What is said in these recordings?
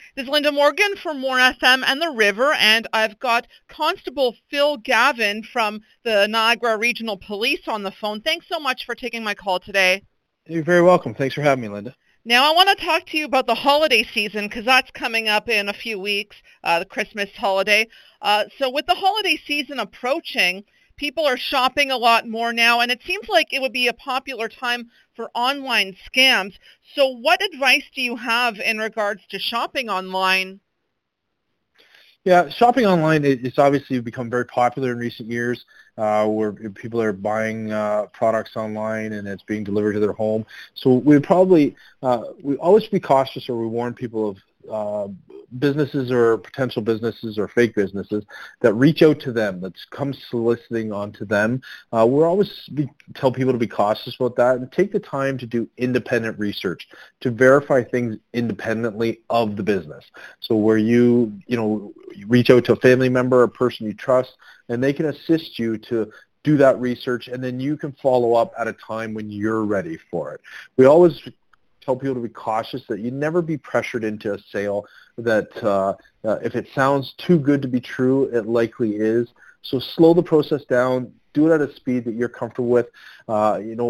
This is Linda Morgan from More FM and the River, and I've got Constable Phil Gavin from the Niagara Regional Police on the phone. Thanks so much for taking my call today. You're very welcome. Thanks for having me, Linda. Now, I want to talk to you about the holiday season because that's coming up in a few weeks, the Christmas holiday. So with the holiday season approaching, people are shopping a lot more now, and it seems like it would be a popular time for online scams. So what advice do you have in regards to shopping online? Yeah, shopping online it's obviously become very popular in recent years, where people are buying products online and it's being delivered to their home. So we always be cautious, or we warn people of businesses or potential businesses or fake businesses that reach out to them, that come soliciting onto them. Tell people to be cautious about that and take the time to do independent research to verify things independently of the business. So where you reach out to a family member or a person you trust, and they can assist you to do that research, and then you can follow up at a time when you're ready for it. We always tell people to be cautious, that you never be pressured into a sale that if it sounds too good to be true, it likely is. So slow the process down. Do it at a speed that you're comfortable with, that you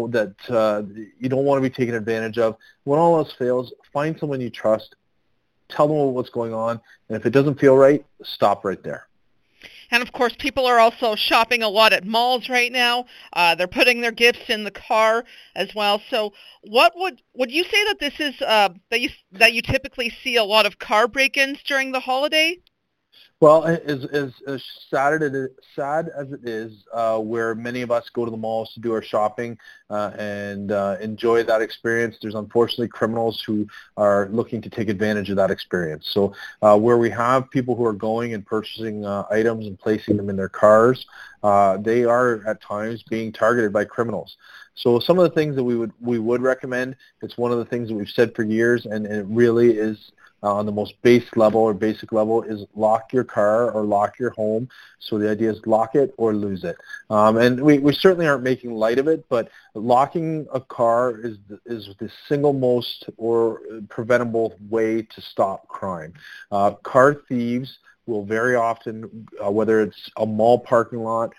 don't want to be taken advantage of. When all else fails, find someone you trust, tell them what's going on, and if it doesn't feel right, stop right there. And of course, people are also shopping a lot at malls right now. They're putting their gifts in the car as well. So, what would you say that this is that you typically see a lot of car break-ins during the holiday? Well, as sad as it is, where many of us go to the malls to do our shopping and enjoy that experience, there's unfortunately criminals who are looking to take advantage of that experience. So where we have people who are going and purchasing items and placing them in their cars, they are at times being targeted by criminals. So some of the things that we would recommend, it's one of the things that we've said for years, and it really is on the most basic level, is lock your car or lock your home. So the idea is lock it or lose it. And we certainly aren't making light of it, but locking a car is the single most or preventable way to stop crime. Car thieves will very often, whether it's a mall parking lot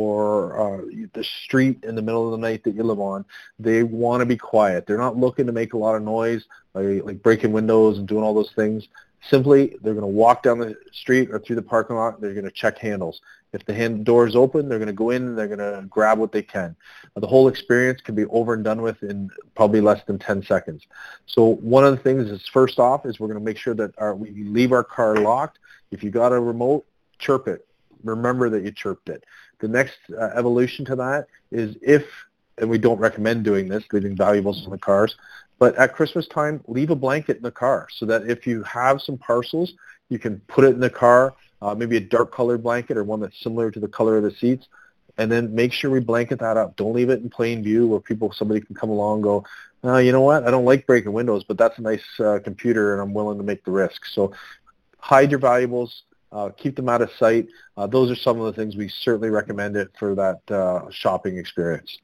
or the street in the middle of the night that you live on, they want to be quiet. They're not looking to make a lot of noise, like breaking windows and doing all those things. Simply, they're going to walk down the street or through the parking lot, they're going to check handles. If the door is open, they're going to go in and they're going to grab what they can. The whole experience can be over and done with in probably less than 10 seconds. So one of the things is, first off, is we're going to make sure that we leave our car locked. If you got a remote, chirp it. Remember that you chirped it. The next evolution to that is and we don't recommend doing this, leaving valuables in the cars, but at Christmas time, leave a blanket in the car so that if you have some parcels, you can put it in the car, maybe a dark colored blanket or one that's similar to the color of the seats, and then make sure we blanket that up. Don't leave it in plain view where somebody can come along and go, you know what, I don't like breaking windows, but that's a nice computer and I'm willing to make the risk. So hide your valuables. Keep them out of sight. Those are some of the things we certainly recommend it for that shopping experience.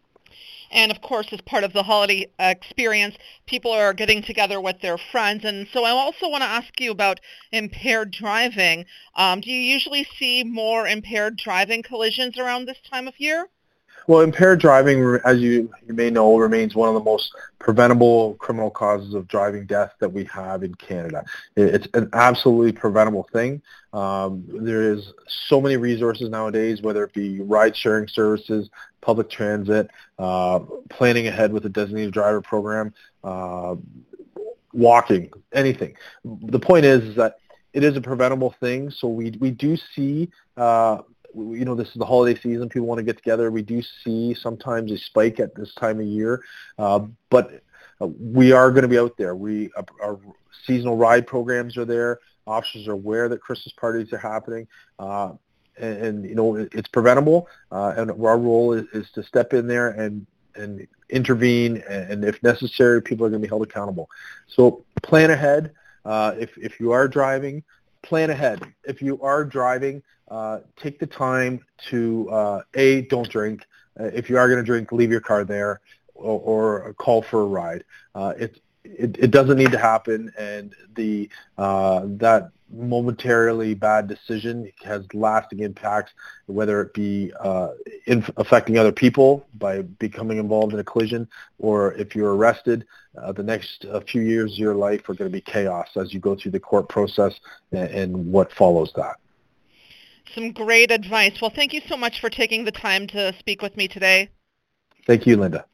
And of course, as part of the holiday experience, people are getting together with their friends. And so I also want to ask you about impaired driving. Do you usually see more impaired driving collisions around this time of year? Well, impaired driving, as you may know, remains one of the most preventable criminal causes of driving death that we have in Canada. It's an absolutely preventable thing. There is so many resources nowadays, whether it be ride-sharing services, public transit, planning ahead with a designated driver program, walking, anything. The point is that it is a preventable thing, so we do see this is the holiday season. People want to get together. We do see sometimes a spike at this time of year, but we are going to be out there. Our seasonal ride programs are there. Officers are aware that Christmas parties are happening, and it's preventable. And our role is to step in there and intervene, and if necessary, people are going to be held accountable. So plan ahead. If you are driving, plan ahead. If you are driving, take the time to, don't drink. If you are going to drink, leave your car there or call for a ride. it doesn't need to happen, and that momentarily bad decision has lasting impacts, whether it be affecting other people by becoming involved in a collision, or if you're arrested, the next few years of your life are going to be chaos as you go through the court process and what follows that. Some great advice. Well, thank you so much for taking the time to speak with me today. Thank you, Linda.